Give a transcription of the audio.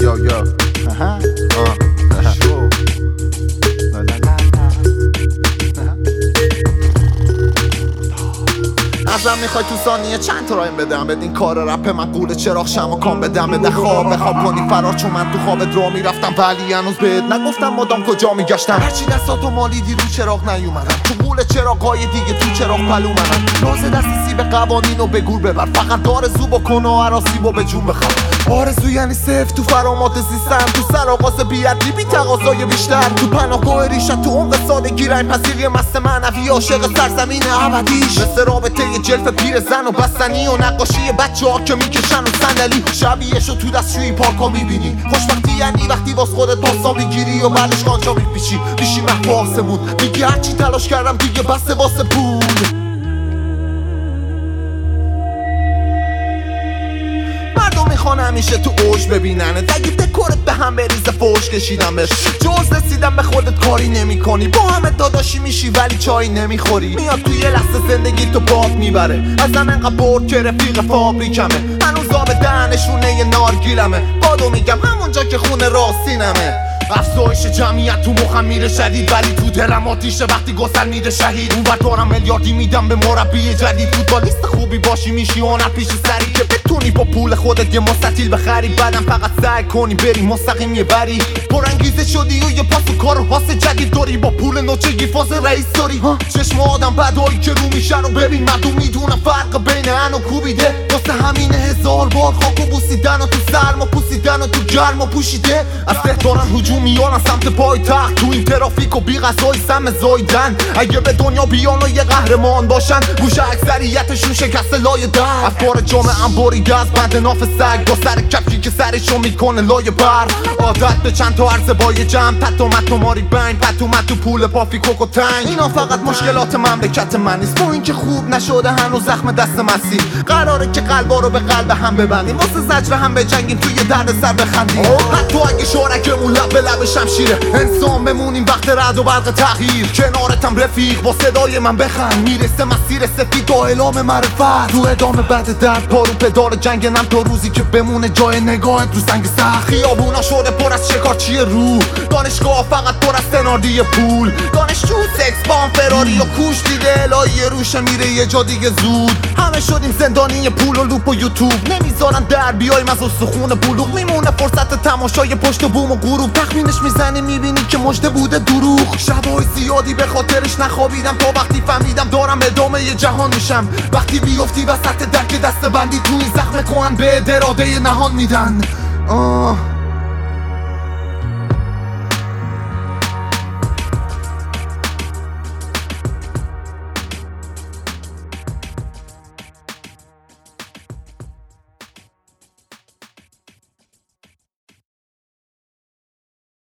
Yo, yo. Show. La, la, la, la. ازم میخوای تو ثانیه چند تا رایم بدم بدین کار رپ من قول چراغ شمع کام بدم بده خواب کنی فرار چون من تو خوابت را میرفتم ولی هنوز بهت نگفتم مدام کجا میگشتم هرچی دستاتو مالیدی رو چراغ نیومدم چون قول چراغای دیگه تو چراغ پلو منم لازه دستی سی به قوانین و به گور ببر فقط آرزو بکن و عراسی و به جون بخوام آرزو یعنی صفر تو فرامات زیستن تو سرآغاز بی‌ادبی بی تقاضای بیشتر تو پناهگاه ریشت تو عمق سادگی رنگ پذیری مست معنوی عاشق سرزمین ابدیش مثل رابطه جلف پیر زن و بستنی و نقاشی بچه‌ها که میکشن و صندلی شبیهشو تو دستشویی پارکا میبینی خوشبختی یعنی وقتی واس خودت پاسا میگیری و بعدش قانچا میپیچی میشی محو آسمون میگی هرچی تلاش کردم دیگه بسه واسه پول میخوان همیشه تو اوج ببیننه اگه دکورت به هم بریزه فوش کشیدم بهش جز رسیدم به خودت کاری نمی کنی با همه داداشی میشی ولی چای نمیخوری میاد توی یه لحظه زندگی تو باد میبره ازم انقدر برد که رفیق فابریکمه هنوز آب دهنشونه یه نارگیلمه بادو میگم همونجا که خونه راستینمه افزایش جمعیت تو مخم میره شدید ولی تو دلم آتیشه وقتی گسل میده شهید اون بر دارم میلیاردی میدم به مربی جدید فوتبالیست خوبی باشی میشی هنر پیش سری که بتونی با پول خودت یه مستطیل بخری بعدم فقط سعی کنی بری مستقیم یه بری پرانگیزه شدی و یه پاس و کار و حاس جدید داری با پول نوچگی فاز رئیس داری چشم آدم بدایی که رو میشن و ببین مردم میدونم فرق بین ان و کوبیده واسه همین هزار بار خاک و بوسیدن و تو سرما پوسیدن و تو گرما پوشیده از دارن میارن سمت پایتخت تو این ترافیک و بی غذای سم زایدن اگه به دنیا بیان و یه قهرمان باشن گوش اکثریتشون شکست لای در افکار جامعه بریده از بند ناف سگ با سر کفشی که سرشو میکنه لای بر عادت به چند تا عرضه بای جمع تتو متو ماری بین پتو متو پول پافی کوکو تنگ اینا فقط مشکلات مملکت من نیست با اینکه خوب نشده هنوز زخم دست مسیح قراره که قلبا رو به قلب هم ببندیم واسه زجر هم بجنگیم توی درد سر بخندیم حتی اگه شورکمون لب به لب شمشیره انسان بمونیم وقت رعد و برق تغییر کنارتم رفیق با صدای من بخند میرسه مسیر سفید و اعلام معرفت تو ادامه بعد درد پارو پدال جنگ نم تا روزی که بمونه جای نگاهت رو سنگ سخت خیابونا شده پر از شکارچی روح دانشگاه فقط پر از سناردی پول دانشجو سکس بام فراری و کوش دیده الهی روشه میره یه جا دیگه زود همه شدیم زندانی پول و لوپ و یوتیوب نمیذارن در بیایم از استخون بلوغ میمونه فرصت تماشای پشت بوم و غروب تخمینش میزنی میبینی که مژده بوده دروغ شبای زیادی به خاطرش نخوابیدم تا وقتی فهمیدم دارم ادامه یه جهان میشم وقتی بیفتی وسط درک دست بندی تو این زخم کهن به اراده نهان میدن